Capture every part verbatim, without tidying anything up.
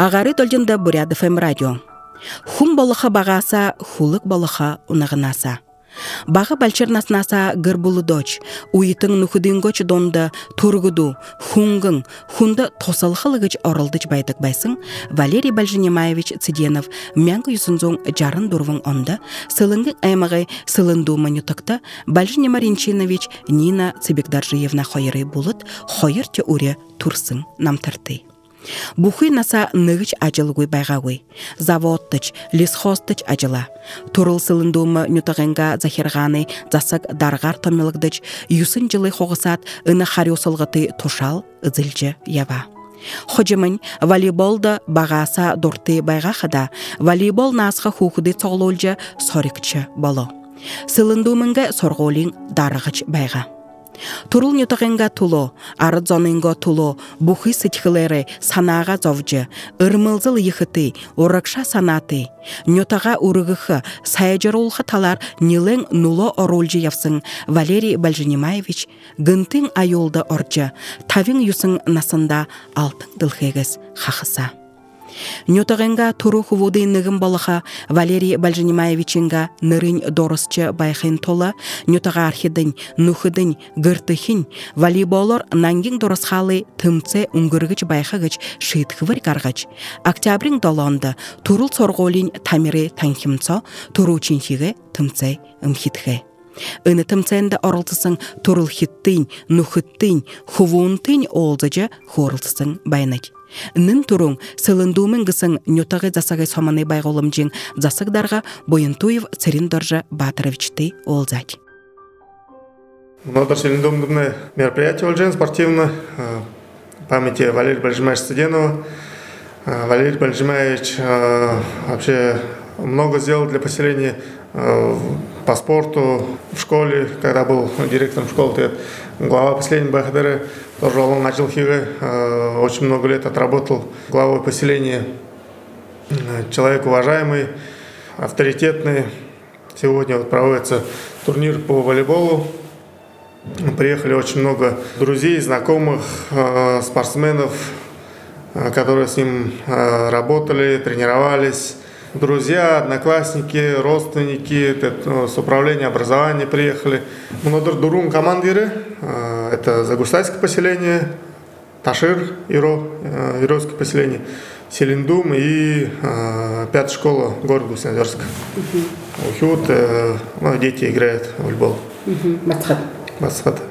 Ағары должында Бурят эф эм радио. Хум болыха бағаса, хулык болыха унағынаса. Бағы балчырнаснаса гыр бұлы доч, уйтың нұхыдыңгоч донды тургуду, хунгың, хунды тосалхылыгыч орылдыч байдық байсың, Валерий Бальжинемаевич Циденов мәңгі юсынзоң жарын дұрвың онды, сылыңғы аймағы сылынду манютықта Бальжинема Ринчинович Нина Цибекдаржиевна хойыры бұлыт, хойыр те уре турсың намтырты. Бухы наса нығыч ажылгой байгагой, заводтыч, лесхостыч ажыла. Турыл сылындумы нютағынға захирғаны засық дарғар томилыгдыч, юсын жылы хоғысат ыны харюсылғыты тушал ызылжы ява. Ходжымын волейболда бағаса дұрты байгақыда, волейбол насқы хухуды соғылылжы сорикчы болу. Сылындумынға сорғолин дарғыч байға. Турул нютағынға тулу, арыд зонынға тулу, бұхы сытхылары санаға зовжы, ырмылзыл ехыты, орықша санаты, нютаға урығықы, саяжырулғы талар нилың нуло оролжы явсың Валерий Бальжинемаевич, гынтың айолды оржы, тавин юсың насында алтын дылхегіз қақыса. Нютағынға туру хувуды нығым болыға Валерий Бальжинемаевичинға нырын дорысчы байхын толы, нютаға архидын, нухыдын, гыртыхын, волейболор нангин дорысхалы тымце уңгыргыч байхагыч шыйтхывыр каргач. Октябрин долонды турул сорголин тамиры танхимцо, туру чинхиге тымце ымхитхе. Ыны тымценді орылтысың турул хиттын, нухыттын, хувуынтын олдыжы хорылтысың байнать. Нын туруң сылындуымен гысың нютағы засағай соманы байғолым жин засығдарға Бойынтуев Цериндоржа Батыровичты олзать. Мнодыр сылындуымдымны мероприятие олжен спортивно памяти Валерия Бальжимаевича Циденова. Валерий Бальжимаевич вообще много сделал для поселения по спорту в школе, когда был директором школы, глава поселения Бахадыры, тоже он начал хига, очень много лет отработал главой поселения. Человек уважаемый, авторитетный. Сегодня вот проводится турнир по волейболу. Приехали очень много друзей, знакомых, спортсменов, которые с ним работали, тренировались. Друзья, одноклассники, родственники, с управления образования приехали. Мнодыр дурум командиры, это Загустайское поселение, Ташир, Иро, Ировское поселение, Селиндум и пятая школа города Гусинозерска. Ухют, ну, дети играют в волейбол. Масхат.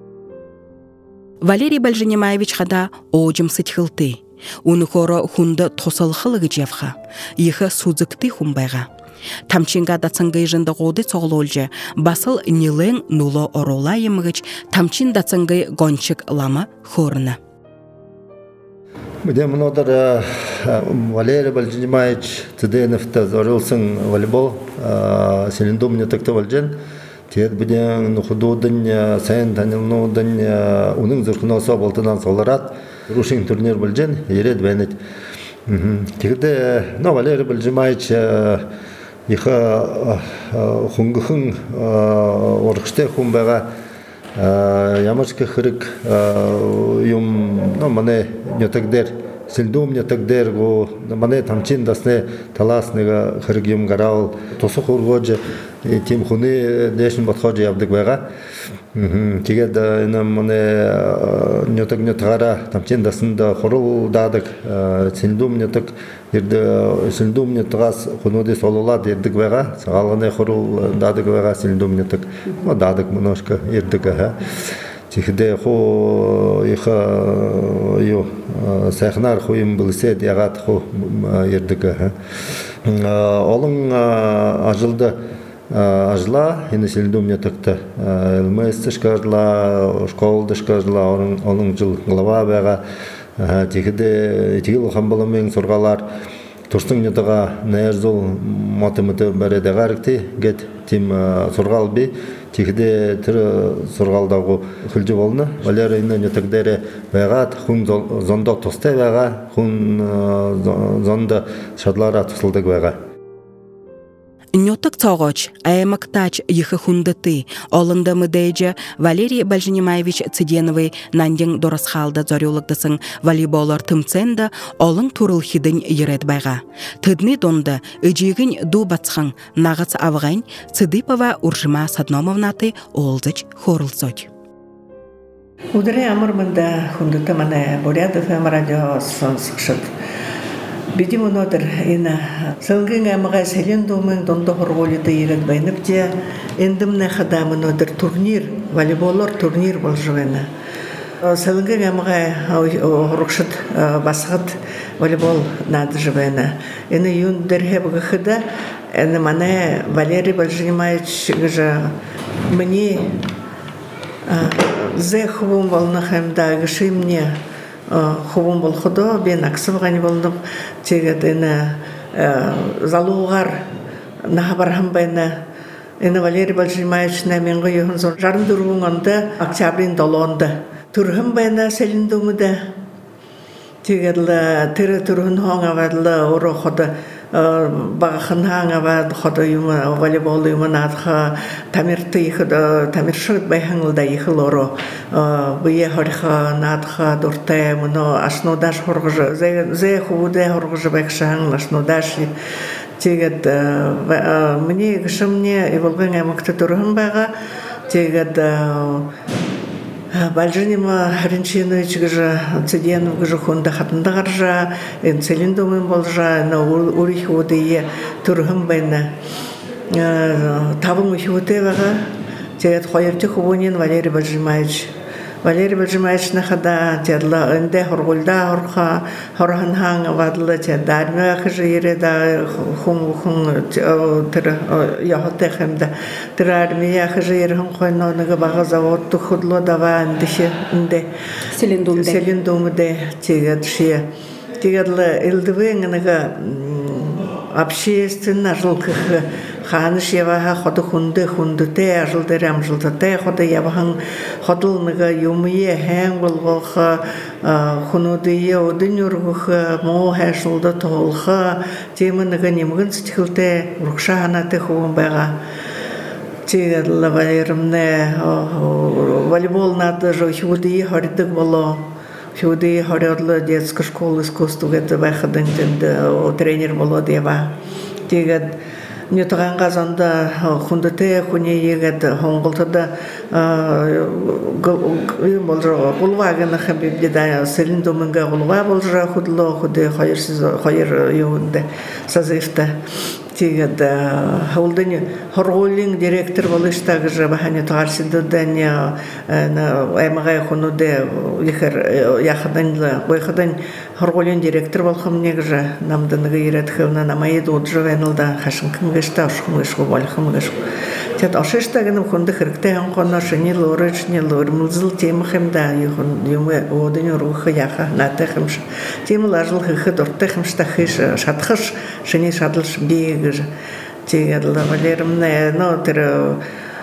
Валерий Бальжинемаевич хада оджим сытхылты. Уны хоры хунды тосалхылығы жевға, ехі сузыкты хумбайға. Тамчинға дацыңғай жынды ғоды соғылолжы, басыл нилен нулы орола емігіч, тамчин дацыңғай гончик лама хорына. Где мнодыр Валерий Бальжинемаевич Циденовта зорылсын волейбол, селендум не такты валжен. Тет биден нухудудын, сайын танылнудын, уның зырқынасы болтынан соларат. Рушин турнир бөлжен, еред бәнет. Тегіде, но Валерий Бальжимаевич иха хунгыхын орқышты хумбаға ямашқы қырық юм, но мане нетагдер, сілдум нетагдер, мане тамчин дасне таласныға қырық юм ғарау, тосық ұрғоджы, тем хуны дешін батқоджы ябдық бәға. Тегед мане нетак нетгара тамчин дасында хорул дадык силдум нетак ерде силдум нетгас хунуди солулад ердик вега сагалганы хорул дадык вега силдум нетак мо дадык немножко ердик ага тегде хо иха ю сахнар хуим билсет ягат хо ердик ага олың ажылды ажла, и населдум не так-то. Элмейстыш кажла, школдыш кажла, оның жыл глава бәға. Тегіде, тегіл қамбалымен сұрғалар. Тұрстың нетіға нәйірзол матымыты бәрі дәғарікті, гет тем сұрғал бей. Тегіде түрі сұрғалдағы күлжі болны. Валерийны нетігдері бәғат, құн зонда тосты бәға, құн зонда шадлара тұсылдық бәға. Нёток цогоч, аймактач йхы хундаты, олында мыдайджа Валерий Бальжинимаевич Циденовый нанден дорасхалда зорюлыгдасың волейболар тымценда олың турылхидын ерет байға. Тыдны донда ыжигін ду бацхан нағац авғайн Цыдыпова Уржима Садномовнаты олзыч хорылсоч. Удары амырмында хундаты мана Бурятов эм радио сықшыд. Бидим онодыр ина сылгын амыға селен домын донда хорголиды ерет байнып де эндімні қадам онодыр турнир, волейболар турнир бол жуэна. Сылгын амыға хорықшыд басығыд волейбол нады жуэна. Ина юн дәрхе бұғы қыда, ина мана Валерий Бальжинимаевич гыжа мне зе хубым волнахым да гыши мне хубым бол худо, бен аксывғани болдым, тегет ені залуғар наға бархам байна, ені Валерий Бальжинимаевич мен ғойығын зор жарым дұрғын онды, октябрин долонды. Тұрғын байна селін думыды, тегетлі тірі тұрғын хоңа вәділі ұры ходы, бағықын хаңа вәд ходы юмы, волейбол юмы надға тамирты ехіді, тамиршыд байхаңылда ехіл ұры, бұйе хорыға надға дұртай, мұны ашнудаш хорғыжы, зе хубуде хорғыжы байқшағын ашнудаш. Тегет, мне гішімне еволғын әмікті тұрғын байға, тегет, Бальжинима Ренчинович гыжа Циденов гыжа хунда хатында гаржа, Целин домын болжа, на урих удые тургым байна. Табым ухуте вага, тегет хойерте хубунин Валерий Бальжимаевич. Валерий Бальжимаевич нахада тедла энде хоргулда хорха хорхан ханга вадла тедда армия хыжы ереда хум хум тер яхоте хемда тер армия хыжы ерхым койнонага бага завод худло дава эндеше энде Селендумде Селендумде тегет шие тегетла элдвенгнага общественно жылкы ханыш яваха ходы хунды хундыте ажылдыры амжылдыте ходы явахан ходылныга юмые хэң болғылға хунудые одын үргіға моу хэшылды тоғылға темыныга немгін стихылте рукша ханаты хуын байға тегерлі валерімне волейбол нады жо худые хоридык боло худые хоридылы детская школа искусств гэты байхадын тренер боло дева тегет не тоған қазанда хундыте хуне егет хоңғылтыда ғылва гына хабибдеда селин домынға ғылва болжа худло худы хайыр юнды сазыфта тегет хулдыны хорголин директор болыштагы жабахане тоғарсидыданы аймағай хунуде ехер яхаданлы бойхадан хорголин директор болхым негжа намдыныгы еретхевна намайды уджавенылда хашынкын гышта ушхымышку болхымышку тет ашыштагыным хунды хыркте ханқона шыни лоры шыни лоры мылзыл темахымда юмы одын рухы яха натехымш темылар жыл хыхы дұрттехымшта хыш шатхыш шыни шадылш бейгіж тегедлі валерімне но тірі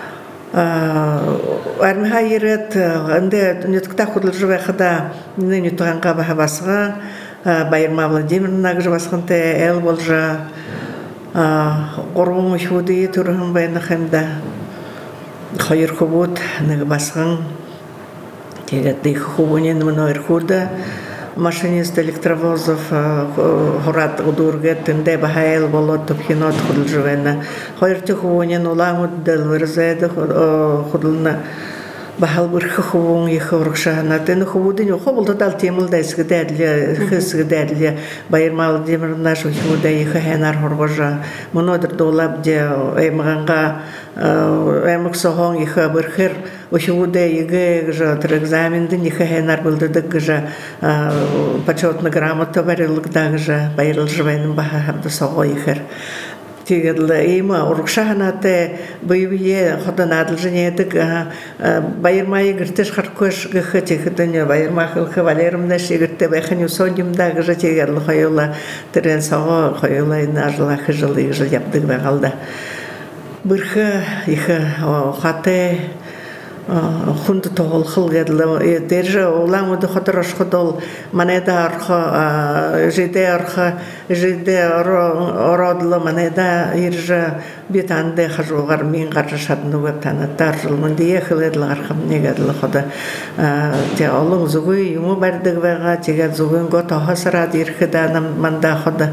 армиха ерет энде нетукта худылжы байхада ныне туганга бахабасыга Байырма Владимировна гыжбасхынте эл болжа горбун худи тургын байны хемда хайыр хубут нагбасгын тегетти хубунен мнойр худа машинист электровозов хорат удургет тенде бахайл болот топхинот худылжывена хайырты хубунен уламуд делверзеде худылна Бахал бұрқы құбуң ехі ұрықшағына, тәні құбудың оқы бұлды дал темілді әсігі дәділі, қысығы дәділі, Байырма Владимировна шүхімді ехі хәнар ұрғыжа. Мұны өдір долап де әйміғанға әймік соғын ехі бұрқыр, ұхымды егі тұр экзамендін ехі хәнар бұлдыдық ғыжа, почетны грамоты барылықда ғыжа, байырыл жывайның баға хамды соғы ехір. Тегедлі ейма ұрықшағынаты бұйбие құдан адылжынедік Байырма егіртіш қаркөш ғықы тегедіне Байырма қылқы валерімді шегіртті бәйхін үсодимда ғыжы тегедлі қойыла түрен сауы қойыла ажыла қыжылы егжіл яптық бәғалда. Бұрқы ехі қаты хунды тоғыл қылғеділі. Дәржі олаң өді қыдырыш қыдыл, манайда арқы, жеде арқы, жеде орадылы, манайда ержі бетанды қажуғар мен қаржы шадыны өп таныттар жылмын дие қылғеділі арқым негеділі қыды. Олың зүгі юмы бәрдігі бәға, тегет зүгін ғо тоғы сырады еркіді манда қыды.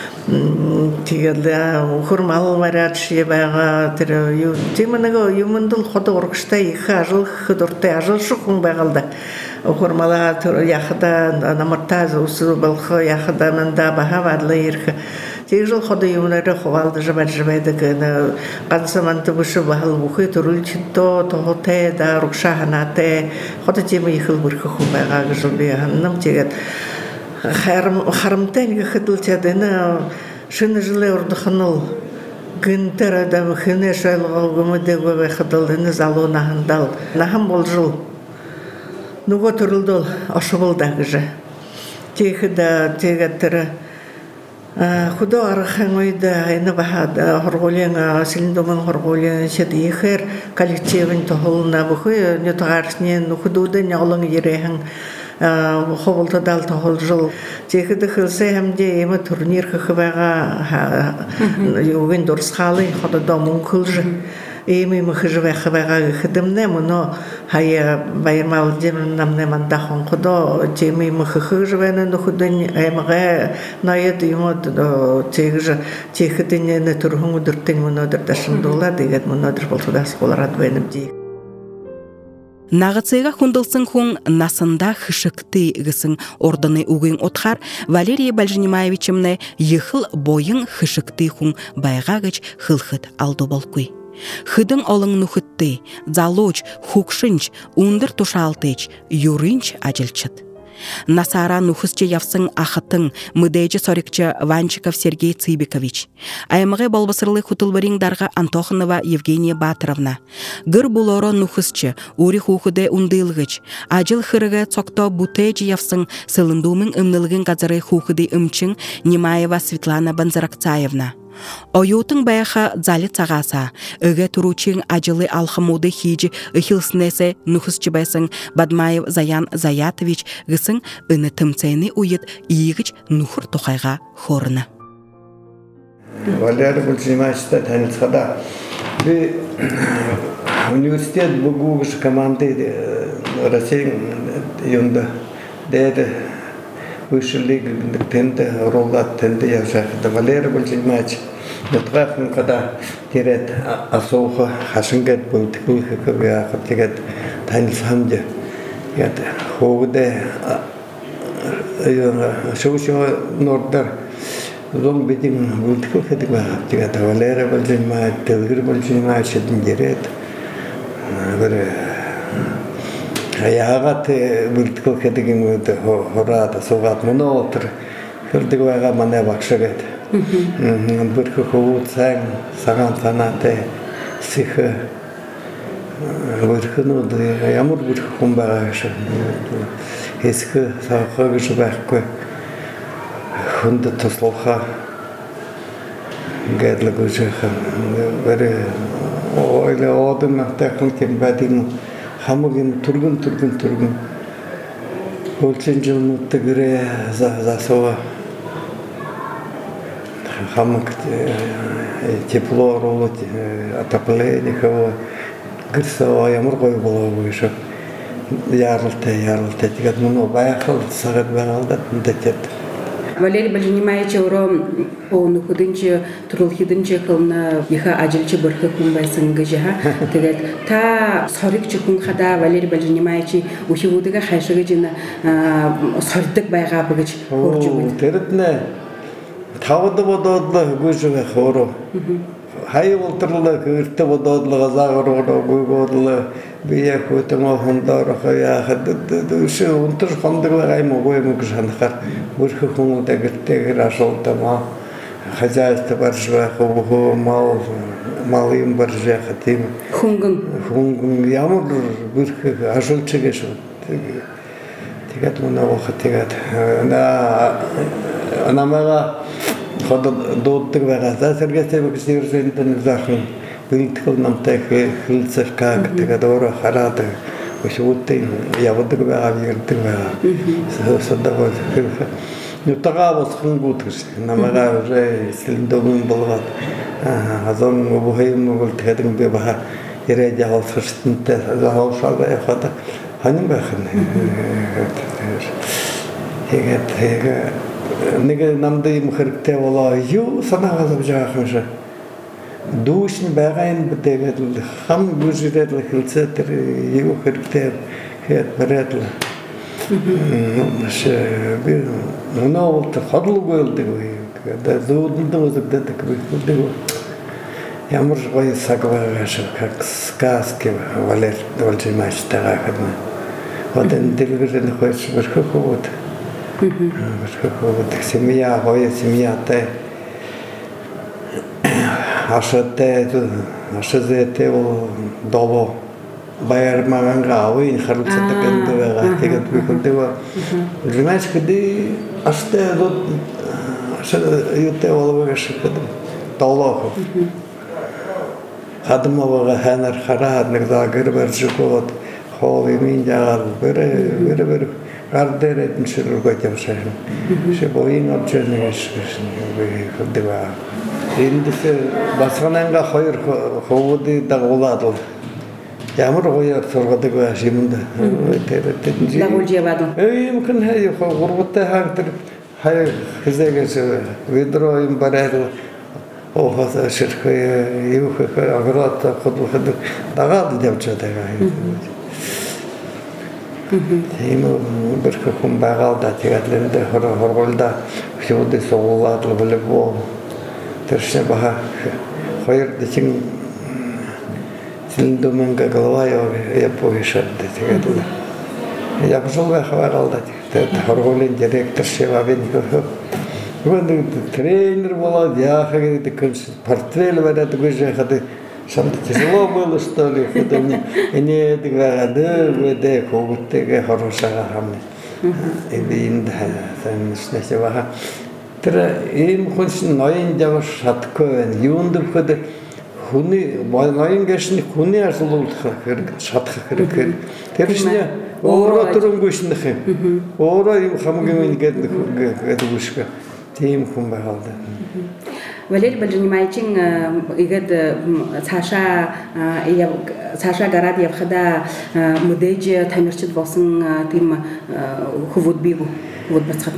Тегелі хұрмалы марат шие бәға тірі. Темінігі юмындыл қоды ұрқышта екі ажыл қыдырты ажыл шықың бәғалды. Хұрмала яқыда намырта ұсы бұлқы яқыда мында баға бәділі еркі. Тег жыл қоды юмынары қовалды жабар-жабайды күні. Қансаманты бұшы бағыл бұқы түріл читто, тоғыты да ұрқша ғанаты. Қоды темі екіл бұрқы құм бәға жыл бейғанным тегет. Харымтен қытыл тәдіні шыны жылы ұрдықыныл гүнтер адам хыны шайлығы ғымыды көбе қытылдыны залу нахындал. Нахым бол жыл. Нұғы түрілділ ашы болдағы жы. Тегі да тегеттірі. Құды арықын ойды айны бағады ғырғолен, сіліндомын ғырғолен шеді ехер коллективін тұғылына бұқы нетағарсынен құдуды неғылың ерейін қобылды дал тұғыл жыл. Текіді қылсы әмде емі турнир қықыбаға өген дұрыс қалы құды домын қылжы. Эми мыхыжы вэхбэга хыдымне муно хая байырмал демін намне мандахын құдо теми мыхыхыжы вэны нухудын эмге найыд юмод тегжы техыдыне турхун удыртын мунодыр дашындула дегет мунодыр болтудас боларад вэнім дей. Нағыцыға хүнділсің хүн насында хышыкты гысың ордыны угын отхар Валерий Бальжинимаевичімне ехыл бойын хышыкты хүн байға гыч хылхыт алды болкуй. Хыдың олың нухытты, залоч, хукшынч, ундыр тушалтыч, юрынч ажылчыт. Насара нухысчы явсың ахытың, мыдайчы сорикчы Ванчиков Сергей Цыбикович. Аймығы болбысырлы хутылбарыңдарға Антоханова Евгения Батыровна. Гыр булоро нухысчы, ури хухыды ундылғыч. Ажыл хырығы цокто бутайчы явсың сылындумың ымнылығын газары хухыды ымчың Немаева Светлана Банзаракцаевна. Ойотың байыға залі цағаса, үгі тұручың ажылы алхымуды хейджі үхілсінесі нұхысчы байсың Бадмаев Заян Заятович ғысың үні тымцайны ұйыт иегіч нұхыр тұқайға хорыны. Валерий Бальжинимаевичта танысқада университет бұғығыш команды Россияның үйінді дәді вышли тенте роллат тенте я жахда Валерий Бальжинимаевич нотгахын када терет асоха хашингет был тикулхы кабя хатигет танисамде ят хогде шоушо нордар зон бедин был тикулхы дигва хатигет Валерий Бальжинимаевич Телгир Бальжинимаевич диндерет бер Аяғат бүлтікіл кәдігін өді хорады, соғат мұны отыр. Күрдігі байға мане бақшығыд. Бүркі құғыт сәң, саған санаты, сихы. Бүркі нұды, ямыр бүркі құм баға ғышы. Ескі сақы ғышы бәқкі. Хүнді тұслыға. Гәділі ғышы. Бәрі ойлы одың мақтақын кен бәдігін. Хамыгин тургун тургун тургун. Өлчен жылмытты гыре засова. Хамык тепло роло, отопление кого. Гырсова ямыр қой болу бойшып. Ярылты, ярылты. Тегет мұны баяқыл сағыт бағалды дәтет. Валерий Бальжинимаевич оро оны худынчы турулхидынчы кылны иха ажылчы бырхы кумбайсын гыжа тегет та сорикчы кун хада Валерий Бальжинимаевич ухивудыга хайшыгы жына сордык байга быгыч хоржу теритне тавды бододлы гыжыга хоро хай олтырлы кырты бододлы газагыро гойгодлы бия көтөмө хондар хая хадды шы унтыр хондыгла гаймо гоймо гжанхар бырхы хонда гыттегер ашолтама хозяйство баржва хого мал малым баржа хатим хунгун хунгун ямыр бырхы ашолчыгеш тегат мына вахтегат на анамага хода доттык бага сергесте бексирсентен захын бэлтгэл намтай хилцэр как тэгээд өөрөө хараад өшөөтэй явдаг байгаа ярддаг байгаа. Содогоо нутагаа босхонгууд гэж намайгаа уже сэлдэгэн болгоод азон мөвхөйм бол тэгээд би баха ирээд явах хэрэгтэнтэй хаалшаа явахад ханин байх нь. Тэгээд нэг намд юм хэрэгтэй болоо юу санаагаа авч байгаа юм шиг дүүшин байгаа юм тэгээд хам бүжирээд хэлцээ тэр юу хэрэгтэй хэд бараад л маш би ноноо хотлоггүй л дээ зүүдэнд үзэгддэг байдаг ямар гоё цаг байгаа шиг как сказки Валерий Владимирович тагахна вот энэ дэлгэрэн хойш верховод верховод семья гоё семьятай ашатай ашазэтэй долоо баяр маганга ой харилцаатай гэдэг тэгээд би хөдөө знаеш гэдэг аштай вот юутай боловч шиг долоо хадмавага ханар хараад нэг загэр баржгоод хоо юм яагаад бэрэ бэрэ бэрэ гардэрэ нширгой явшаа шибоин обжэнэш би хөдөө эндээс басгананга хоёр хөвөд дагуулаад ямар гоё сургадаг байх юм да. Тэр тэр Дагуулж яваад. Э юм хэн хай гурвтай хаан тэр хай хэзээгээс видро юм барайд оо хаса ширхээ юу хэ агрот хот дагаад явж байгаа юм. Тийм бэрхэ хүм байгаа да тэгээд лэндэ хор хорголда хөөдө суулаад болов. Тэршээ баха хоёр дэчин сэлдэмэнгэ голова я повишад тэгээд я пошел в хаваралда тэгээд хорголын директор шивавин гэнэ тренер болоод яахаа гэдэг портфель бариад гүйж хаад самт тяжело было что ли это не эдгээр дэвдэ хөвгтэйгээ хоршоо хамна энд санснасаа баха тэр ийм хүнс ноён явж чадахгүй байна. Юунд вөхөд хүний ноён гэшний хүний асуулах хэрэг шатах хэрэг. Тэр чинь өөрөө төрөнгөшнөх юм. Өөрөө юм хамгийн ингээд гэдэг үгшгэ. Тийм хүн байгаа. Валерий Владимирович игад цаашаа цаашаа гараад явхада мэдээж тамирчид болсон тийм хөвөд бий хөвөд бацхад.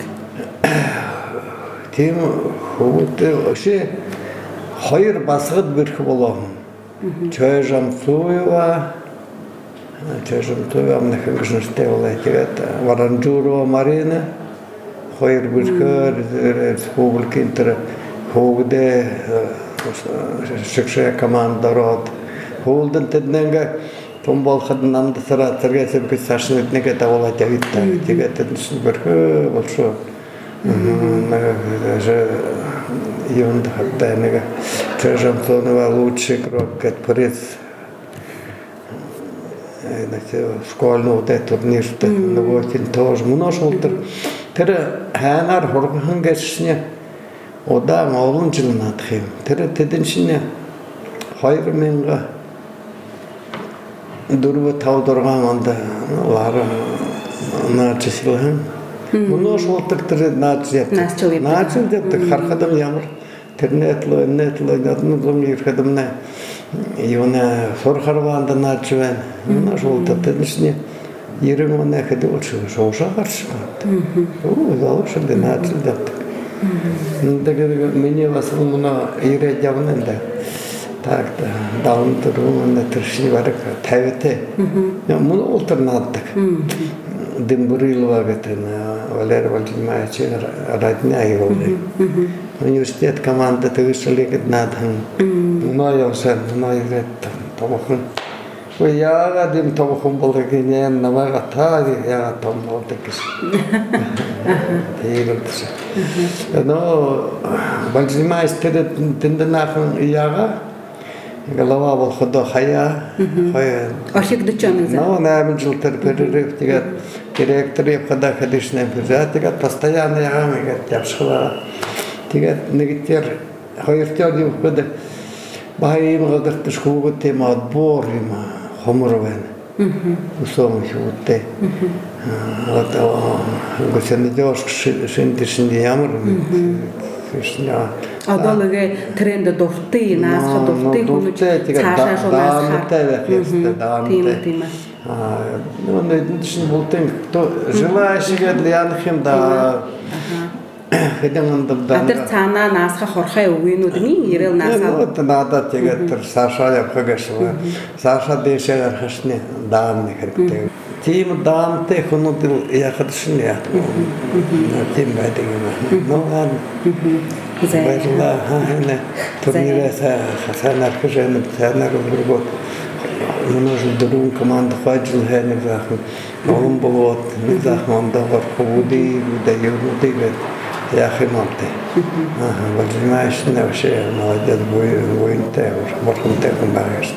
Тийм хөвөд өшөө хоёр басгад бэрх болоо. Чойжам цуйва чойжам цуйва амнах гүшнтэй болоо. Тэгээд Варанжуро Марина хоёр бэрхэр республикийн тэр хөвгдээ шигшээ командород хөвөлдөн тэднэнгэ том болоход намд сара зэрэгсэр би цаашныг нэгэ дагуулаад явдаг. Тэгээд тэднээс бэрхэ болшоо. Юунд хатаа нэг чэжамтонова лучший игрок гэд приз энэ школьный турнирт нөгөө тийм тоош мунош ултар тэр ханаар хурган гэсний удаан олон жил наадах юм. Тэр тэдэн шинэ хоёр мянга дөрөв тав дөрван онд лара наачлаа. Мунош ултар тэр наач яадаг. Наач яадаг харахад ямар тэрнэт л нэт л гадны зам ирэхэд мэ юуна сурхарванд наач байна. Мунош ултар тэр шинэ ерөн мэнэ хэд өчөө шуушаа гарч байна. Оо залууш дэ наач яадаг. Тэгээд миний бас муна ирээд явнанда так да даун төрөмөнд тэршний бараг тавитай. Мөн ултар наадаг. Дембурилова гэдэг Валерий Владимирович родня его. Университет команда төгсөлөд наадан. Ноён сан ноён томхон. Ой яагаад юм томхон болдог юм намайг таа яагаад том болдог гэсэн. Тэгэлс. Но Владимирович тэндэнэхэн яагаад голова болоход хаяа хаяа архитектурный зал. Ну, на жил тэр перерыв тэгээд директор явхада хадишнэ бюджет тэгээд постоянно яагаад ингээд явшгаа. Тэгээд нэг тэр хоёр төр явхад Байым гадырты шкуга тема отбор има хомровен. Усом хутте. Вот госен идёшь шинтишинди ямар. Кришна. Адалыгы тренда дофты, насха дофты, гулу цаша жонасха. Тима, тима. Ну, ну, был тем, кто желающий для анхим да. Атыр цана насха хорхай уйну дми ирел наса. Вот надо тегатыр Саша я погашила. Саша дешер хашне даам не хребте. Тим даам те хонутил я хадшне я. Тим байдыгы. Ну ладно. Байла хана турнира са хасана кожен цана год. Нужен другую команду ходил хэнэ захм. Олом болот, не захманда вархуди, да юрди вет. Я химанте. Ага, вот знаешь, не вообще молодец, воин те, вот он те помогаешь.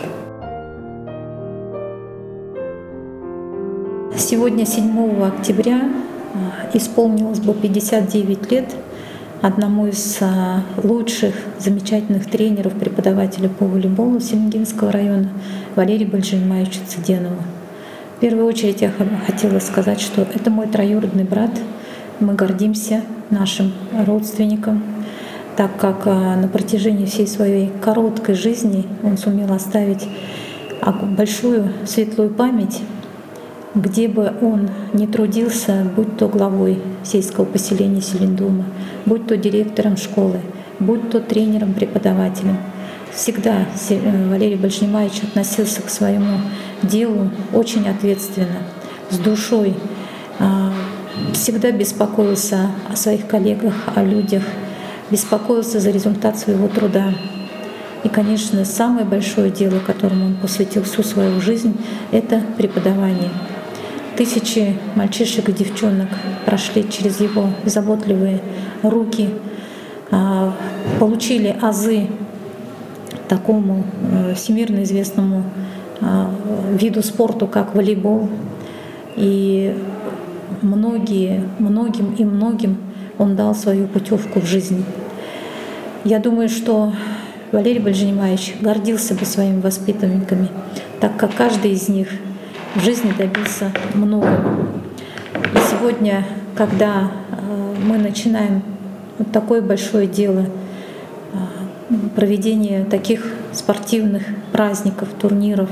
Сегодня, седьмого октября, исполнилось бы пятьдесят девять лет одному из лучших, замечательных тренеров, преподавателей по волейболу Селенгинского района Валерию Бальжимаевичу Цыденову. В первую очередь я хотела сказать, что это мой троюродный брат. Мы гордимся нашим родственником, так как на протяжении всей своей короткой жизни он сумел оставить большую светлую память, где бы он ни трудился, будь то главой сельского поселения Селендума, будь то директором школы, будь то тренером-преподавателем. Всегда Валерий Бальжимаевич относился к своему делу очень ответственно, с душой, всегда беспокоился о своих коллегах, о людях, беспокоился за результат своего труда. И, конечно, самое большое дело, которому он посвятил всю свою жизнь, это преподавание. Тысячи мальчишек и девчонок прошли через его заботливые руки, получили азы такому всемирно известному виду спорту, как волейбол. И многие, многим и многим он дал свою путевку в жизнь. Я думаю, что Валерий Бальжимаевич гордился бы своими воспитанниками, так как каждый из них в жизни добился многого. И сегодня, когда мы начинаем вот такое большое дело, проведение таких спортивных праздников, турниров,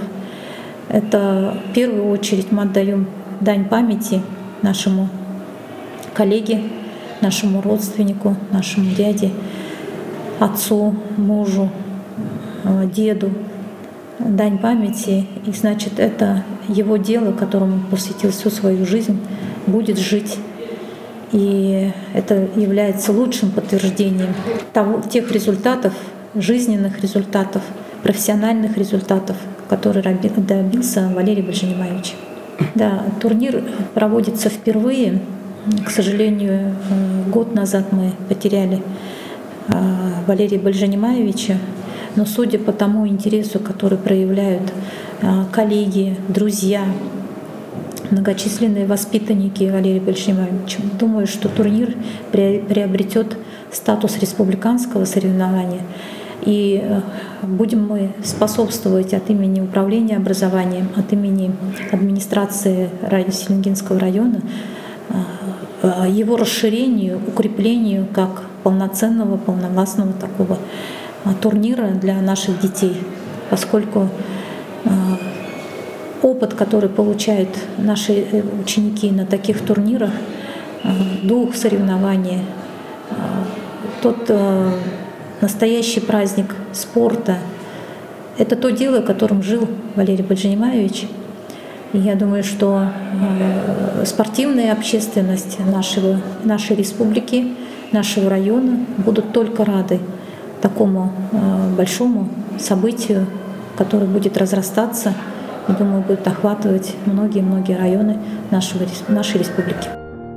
это в первую очередь мы отдаем дань памяти нашему коллеге, нашему родственнику, нашему дяде, отцу, мужу, деду, дань памяти. И значит, это его дело, которому он посвятил всю свою жизнь, будет жить. И это является лучшим подтверждением того, тех результатов, жизненных результатов, профессиональных результатов, которые добился Валерий Бальжимаевич. Да, турнир проводится впервые. К сожалению, год назад мы потеряли Валерия Бальжимаевича, но судя по тому интересу, который проявляют коллеги, друзья, многочисленные воспитанники Валерия Бальжимаевича, думаю, что турнир приобретет статус республиканского соревнования. И будем мы способствовать от имени Управления образованием, от имени администрации Селенгинского района его расширению, укреплению как полноценного, полновластного такого турнира для наших детей, поскольку опыт, который получают наши ученики на таких турнирах, дух соревнования, тот настоящий праздник спорта, это то дело, которым жил Валерий Бальжимаевич. И я думаю, что спортивная общественность нашего, нашей республики, нашего района будут только рады такому большому событию, которое будет разрастаться и, думаю, будет охватывать многие-многие районы нашего, нашей республики.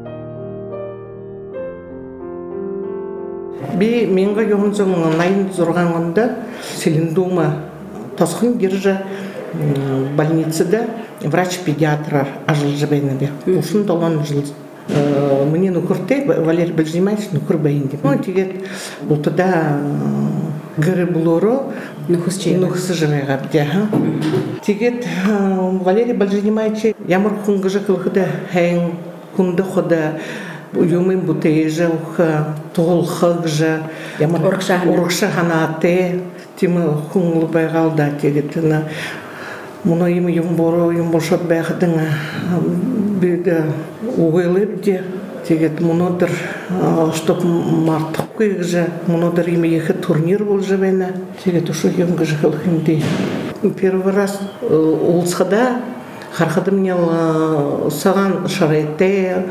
Би менга йонзон найын зурганганда Селендума тосхын биржа больницада врач-педиатр ажылжыбайны бе. Ушын толан жыл мне нукурте Валерий Бальжимаевич нукур бейнди. Ну тигет бултада гыры булуру Нухус чей? Нухус живега бдя. Тигет Валерий Бальжинимайчи ямар хунгажа кылхыда хэн хунда хода юмын бутейжа уха толхагжа ямар урыкша ханаты тимы хунгл байгалда тигетна муно им юм боро юм бошот байхдың биде угылып де тигет мунодыр чтоб мартық кыгжа мунодыр им ехе турнир бол живена тигет ушу юм гыжы кылхынды первый раз улсхада хархады мне саган шарайте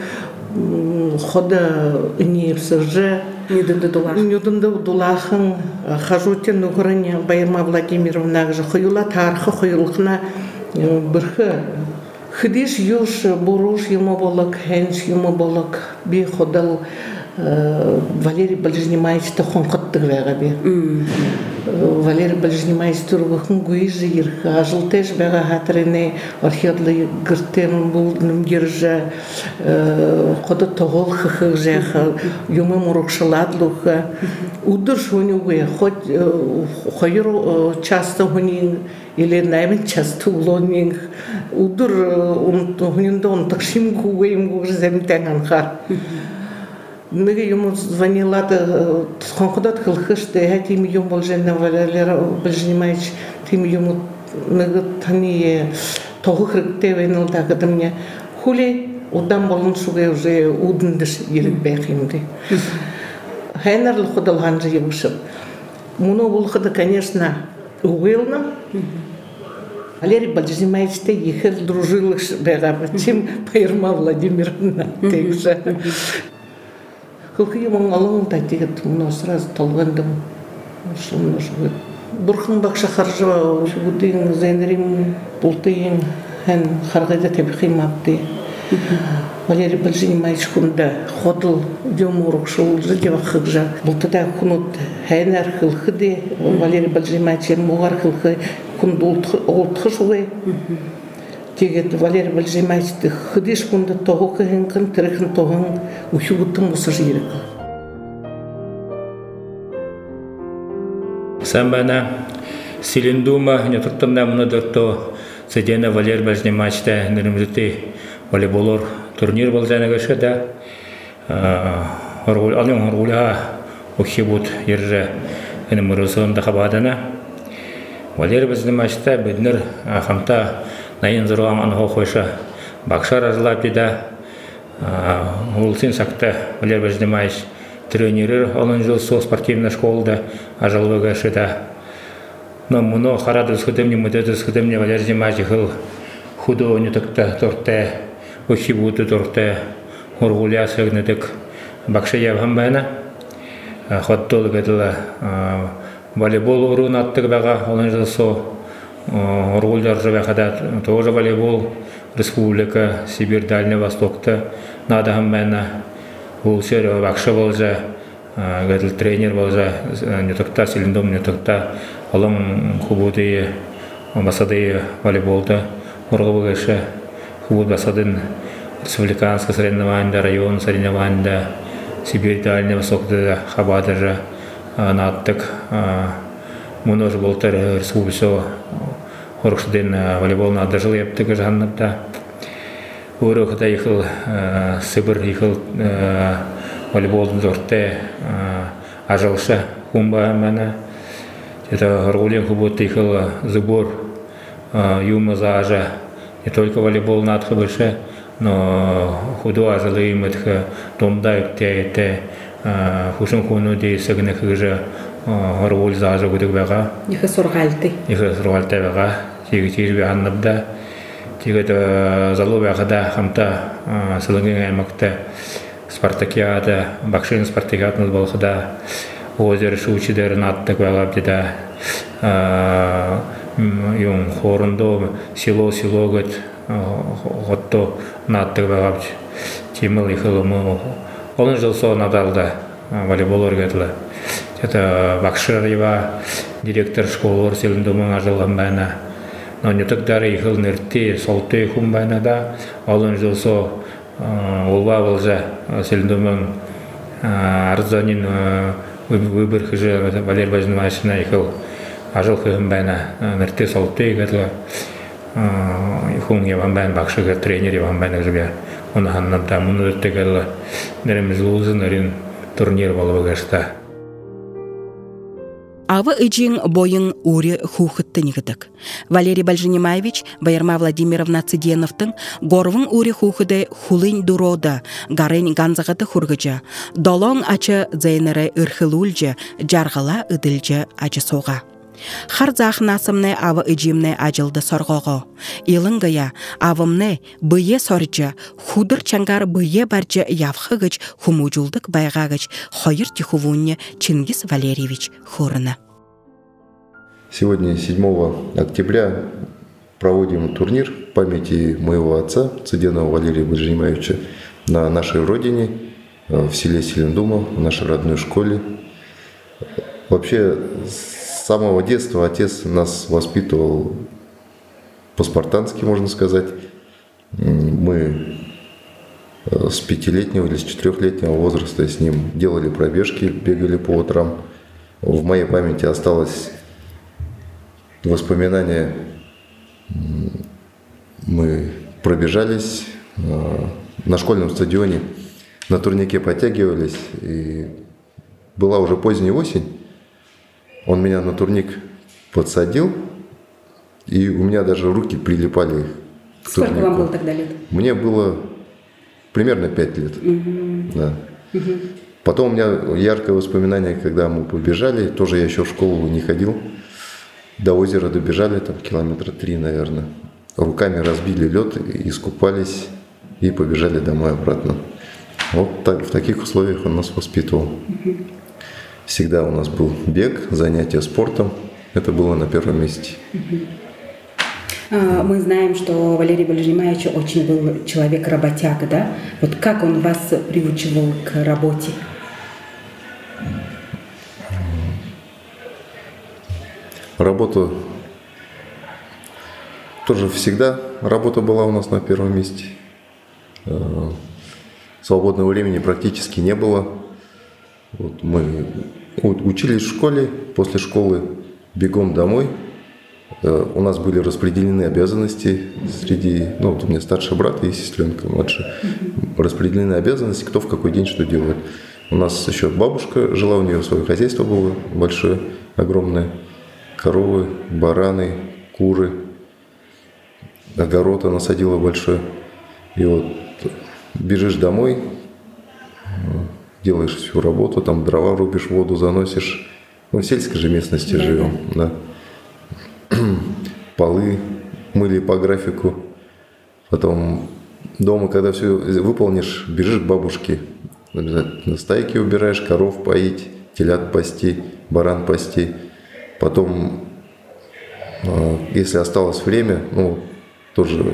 хода инерсыжы Нюдында дулахын хажутен угрыне Байырма Владимировна же хуюла тархы хуюлхна бирхы хидиш юш буруш ему болок хенш ему болок би ходал Валерий Бальжинимайч та хонкаттык вега би Валерий Бальжинимайч тургухын гуйжы ирха ажылтеш вега хатрине археодлы гыртен бул нымгиржа хода тогол хыхы жеха юмы мурукшаладлуха удыр шунюгуя хоть хайыр часто хунин или наймен часто улонин удыр хунинда он такшим гугуем гугжы земтен хар Нығы ему звонила, он куда-то хылхышты, я тем ему болжена Валерий Бальжинимайч, тем ему нығы тани тоғы хрыкте венил, так это мне хули удам болын шуге уже удындыш ерік бәқимді. Хайнарлы худалған же ебушып. Муно болхыды, конечно, угылным. Валерий Бальжинимайчте ехер дружилых бәғабы, чем Байырма Владимировна текші. Кылхы емон алың да тегет мұна сразу толғандым. Бұрқын бақша қаржыва бұдың зәнірім бұлтыйын ән қарғайда табиқим апты. Валерий Бальжинимайч күнді ходыл дем ұрықшыл жыдева қықжа. Бұлтыда күнут әнәр қылқы де Валерий Бальжинимайч ән мұғар қылқы күнді олтқы жуы. Тегет Валерий Бальжинимайч хыдиш күнді тоғы кығын тіріқін тоғын ұхюгыттың мұсы жирік. Сам бана Селендума не тұрттымда мұны дұртты Сәдені Валерий Бальжинимайчта нөрімізді волейболор турнир бол жәні көші да алың ұрғылыға ұқи бұд ержі әнім ұрысығында қабадына. Валерий Бальжинимайчта бәдінір қамта Найын зұрған анығы қойша бақшар ажылап еді. Олсын сақты Валерий Бальжинимайч тренерер олын жыл со спортивна школда ажылы көші да. Но мұны қарады үскідімне, мүдеді үскідімне Валерий Бальжинимайч ғыл худы өнетікті тұрты, өші бұды тұрты, ұрғылия сөгнедік бақша ебім бәні. Хоттолы кәділі волейбол ұрын аттық бәға олын жыл со Оргульдар живеха тоже волейбол республика Сибирь Дальний Востокта надо хаммена был серия бакша болжа гадил тренер болжа не токта Селендум не токта алам хубуды басады волейболда оргулгаша хубуд басадын республиканское соревнование район соревнование Сибирь Дальний Востокта хабадажа надтык Мұны болтар республика Орықшыден волейбол надо жыл ептігі жағаннапта. Өріқыда ехіл Сібір ехіл волейболдың зорты ажалшы құмба әмәні. Орғылен құбыт ехіл зыбор юмы заажа. Не только волейбол надқы бірші, но худу ажалы еміткі домда өкте хушын құны дей сігіні қығжы Оргул заажа күдік бәға. Ехі сұрғалты. Ехі сұрғалты бәға. Тегі тежбе аннапда. Тегі залу бәғада қамта сылыңын аймақта спартакиада, бақшын спартакиадымыз болғыда озер шучидерін аттық бәға бдеда. Юн хорынды село-село гөт ғотты наттық бәға бд. Теміл ехілімі. Олон жыл соң надалда волейбол өргетілі. Это Бакшарева, директор школы Селендумың ажылған бәйна. Но не тогда ехал нерти, солты хум бәйна да. Олон жыл со олва болжа Селендумың арзанин выбор хыжы Валерий Бальжинимайчна ехал ажыл хым бана нерте солты гатла хун я вам бан бакшыгы тренер я вам бан жебя оны ханнан та муну тегелла неремиз узын рин турнир болуп гашта. Авы ыжин бойын ури хухытты нигдык. Валерий Бальжинимаевич Байырма Владимировна Цыденовтың горвың ури хухыды хулын дурода, гарен ганзағыты хургыжа, долон ачы зайныры ырхылульжы, жарғыла ыдылжы ачы соға. Хар захнасымны авы ыжимны ажылды сорғоғы. Илыңгая авымны бые соржы, худыр чангар бые баржы явхыгыч хумужулдык байгагыч хойыр тихувунне Чингис Валерьевич Хурына. Сегодня, седьмого октября, проводим турнир в памяти моего отца, Цыденова Валерия Бальжинимаевича, на нашей родине, в селе Селендума, в нашей родной школе. Вообще, с самого детства отец нас воспитывал по-спартански, можно сказать. Мы с пятилетнего или с четырехлетнего возраста с ним делали пробежки, бегали по утрам. В моей памяти осталось воспоминания. Мы пробежались на школьном стадионе, на турнике подтягивались. И была уже поздняя осень. Он меня на турник подсадил, и у меня даже руки прилипали к Сколько турнику. вам было тогда лет? Мне было примерно пять лет. Угу. Да. Угу. Потом у меня яркое воспоминание, когда мы побежали, тоже я еще в школу не ходил, до озера добежали, там километра три, наверное. Руками разбили лед, искупались и побежали домой обратно. Вот так, в таких условиях он нас воспитывал. Угу. Всегда у нас был бег, занятия спортом. Это было на первом месте. Мы знаем, что Валерий Бальжинимаевич очень был человек-работяга, да? Вот как он вас приучивал к работе? Работа тоже всегда. Работа была у нас на первом месте. Свободного времени практически не было. Вот мы учились в школе, после школы бегом домой. У нас были распределены обязанности среди, ну вот у меня старший брат и сестренка младшая. Распределены обязанности, кто в какой день что делает. У нас еще бабушка жила, у нее свое хозяйство было большое, огромное. Коровы, бараны, куры, огород она садила большой. И вот бежишь домой, делаешь всю работу, там дрова рубишь, воду заносишь. Мы в сельской же местности да, живем, да. Полы мыли по графику. Потом дома, когда все выполнишь, бежишь к бабушке. Обязательно стайки убираешь, коров поить, телят пасти, баран пасти. Потом, если осталось время, ну, тоже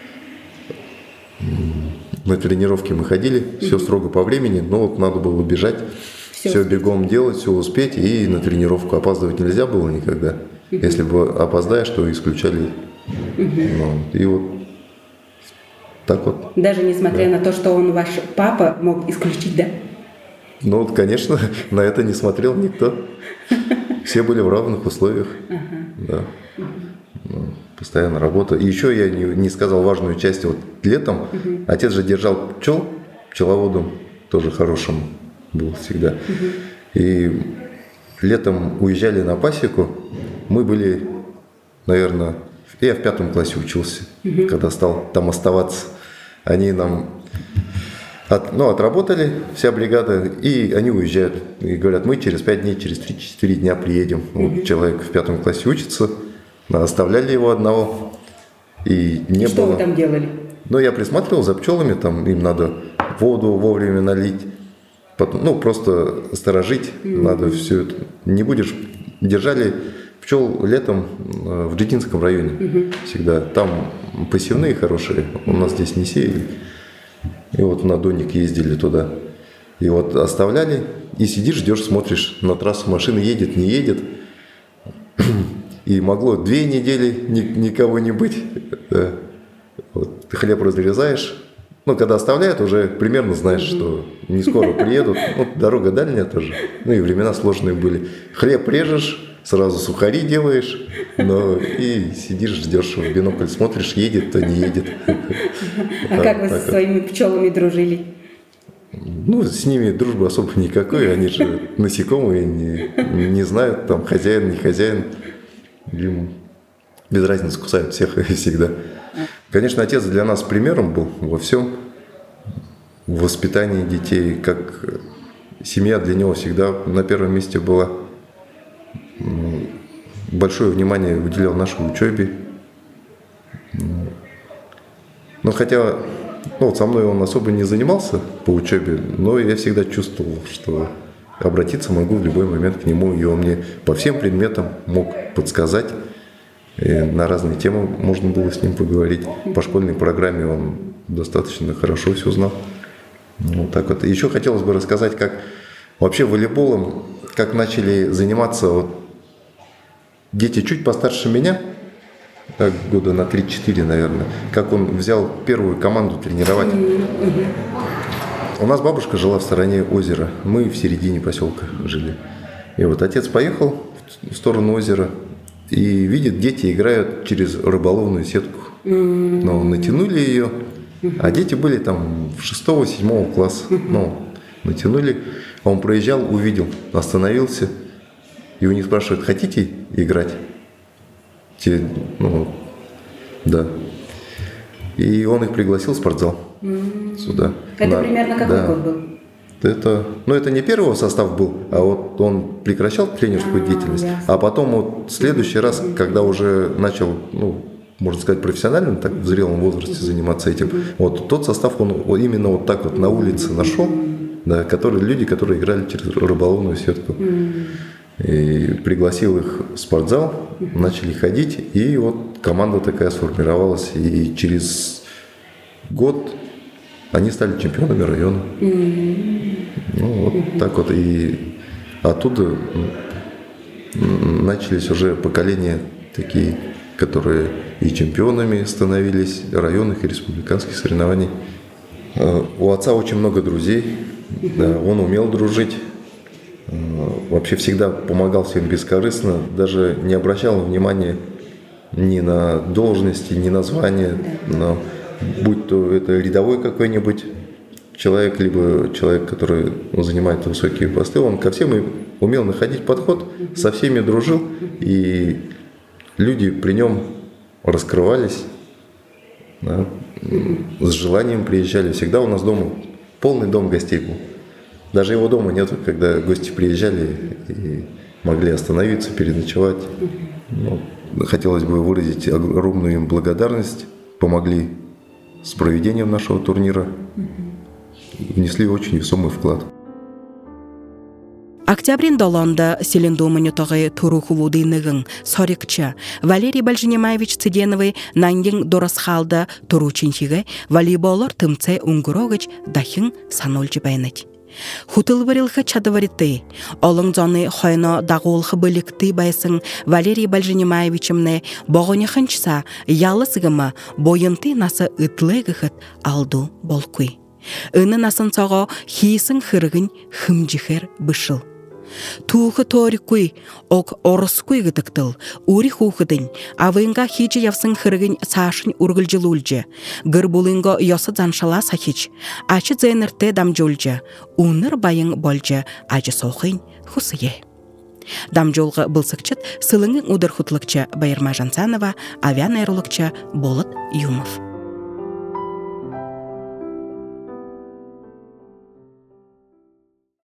на тренировки мы ходили, mm-hmm. все строго по времени, но вот надо было бежать, все, все бегом делать, все успеть, и на тренировку опаздывать нельзя было никогда. Mm-hmm. Если бы опоздаешь, то исключали. Mm-hmm. Ну, и вот так вот. Даже несмотря да. на то, что он ваш папа, мог исключить, да? Ну вот, конечно, на это не смотрел никто. Все были в равных условиях. Uh-huh. Да. Uh-huh. Ну, постоянно работа. И еще я не, не сказал важную часть. Вот летом uh-huh. отец же держал пчел, пчеловодом тоже хорошим был всегда. Uh-huh. И летом уезжали на пасеку. Мы были, наверное, я в пятом классе учился, uh-huh. когда стал там оставаться. Они нам От, ну, отработали вся бригада, и они уезжают. И говорят, мы через пять дней, через три-четыре дня приедем. Mm-hmm. Вот человек в пятом классе учится, оставляли его одного. И не и что было... вы там делали? Ну, я присматривал за пчелами, там им надо воду вовремя налить. Потом, ну, просто сторожить mm-hmm. надо все это. Не будешь... Держали пчел летом в Джетинском районе mm-hmm. всегда. Там посевные хорошие, у нас здесь не сеяли. И вот на Доник ездили туда. И вот оставляли, и сидишь, ждешь, смотришь на трассу, машина едет, не едет. И могло две недели ни, никого не быть. Да. Вот. Ты хлеб разрезаешь. Ну, когда оставляют, уже примерно знаешь, что не скоро приедут. Ну, дорога дальняя тоже. Ну, и времена сложные были. Хлеб режешь, сразу сухари делаешь, но и сидишь, ждешь, в бинокль смотришь, едет, то не едет. А как вы со своими пчелами дружили? Ну, с ними дружбы особо никакой, они же насекомые, не, не знают, там, хозяин, не хозяин. Им без разницы, кусают всех и всегда. Конечно, отец для нас примером был во всем. В воспитании детей, как семья для него всегда на первом месте была. Большое внимание уделял нашей учебе. Но хотя... Ну, вот со мной он особо не занимался по учебе, но я всегда чувствовал, что обратиться могу в любой момент к нему, и он мне по всем предметам мог подсказать. И на разные темы можно было с ним поговорить. По школьной программе он достаточно хорошо все знал. Вот так вот. Еще хотелось бы рассказать, как вообще волейболом, как начали заниматься вот дети чуть постарше меня, так, года на три-четыре, наверное, как он взял первую команду тренировать. Mm-hmm. У нас бабушка жила в стороне озера, мы в середине поселка жили. И вот отец поехал в сторону озера и видит, дети играют через рыболовную сетку. Mm-hmm. Ну, натянули ее, mm-hmm. а дети были там в шестого-седьмого класса. Mm-hmm. Ну, натянули, он проезжал, увидел, остановился, и у них спрашивают: хотите играть? Те, ну, да. И он их пригласил в спортзал mm-hmm. сюда. Это на, примерно какой да. год был? Это, ну, это не первый состав был, а вот он прекращал тренерскую а, деятельность, ясно. А потом вот в следующий раз, mm-hmm. когда уже начал, ну, можно сказать, профессионально, так в зрелом возрасте mm-hmm. заниматься этим, mm-hmm. вот тот состав он вот именно вот так вот на улице нашел, mm-hmm. да, которые, люди, которые играли через рыболовную сетку. Mm-hmm. И пригласил их в спортзал, mm-hmm. начали ходить, и вот команда такая сформировалась, и через год они стали чемпионами района. Mm-hmm. Ну, вот mm-hmm. так вот, и оттуда начались уже поколения такие, которые и чемпионами становились районных и республиканских соревнований. У отца очень много друзей, mm-hmm. да, он умел дружить. Вообще всегда помогал всем бескорыстно, даже не обращал внимания ни на должности, ни на звания, но будь то это рядовой какой-нибудь человек, либо человек, который занимает высокие посты, он ко всем умел находить подход, со всеми дружил, и люди при нем раскрывались, да, с желанием приезжали. Всегда у нас дома полный дом гостей был. Даже его дома нету, когда гости приезжали и могли остановиться, переночевать. Ну, хотелось бы выразить огромную им благодарность. Помогли с проведением нашего турнира. Внесли очень весомый вклад. Октябрин долонда селендумын утығы турухулудыйнығын сорикча Валерий Бальжинемаевич Циденовый нанген дорасхалда туручинчиге волейболор тымце унгурогыч дахин санольчы байнать. Хутылбырылхы чадываритты, олың зоны хойно дағуылхы білікті байсын Валерий Бальжинемаевичімне боғынехынчса ялысығымы бойынты насы ытлығығыт алду болкуй. Үні насын соғы хейсің хырығын хымжихер бышыл. Туухы торикуй, ок ороскуй гыдыктыл, ури хухыдын, авыынға хичи явсын хырығын сашын ургылжылулжы, гырбулынға йосы заншала сахич, ачы зенірте дамжулжы, уныр байын болжы, ажы соқын хусые. Дамжолғы бұлсықчыт сылыңын удыр хутлықчы Байырма Жансанова, авиан айрылықчы Болыт Юмов.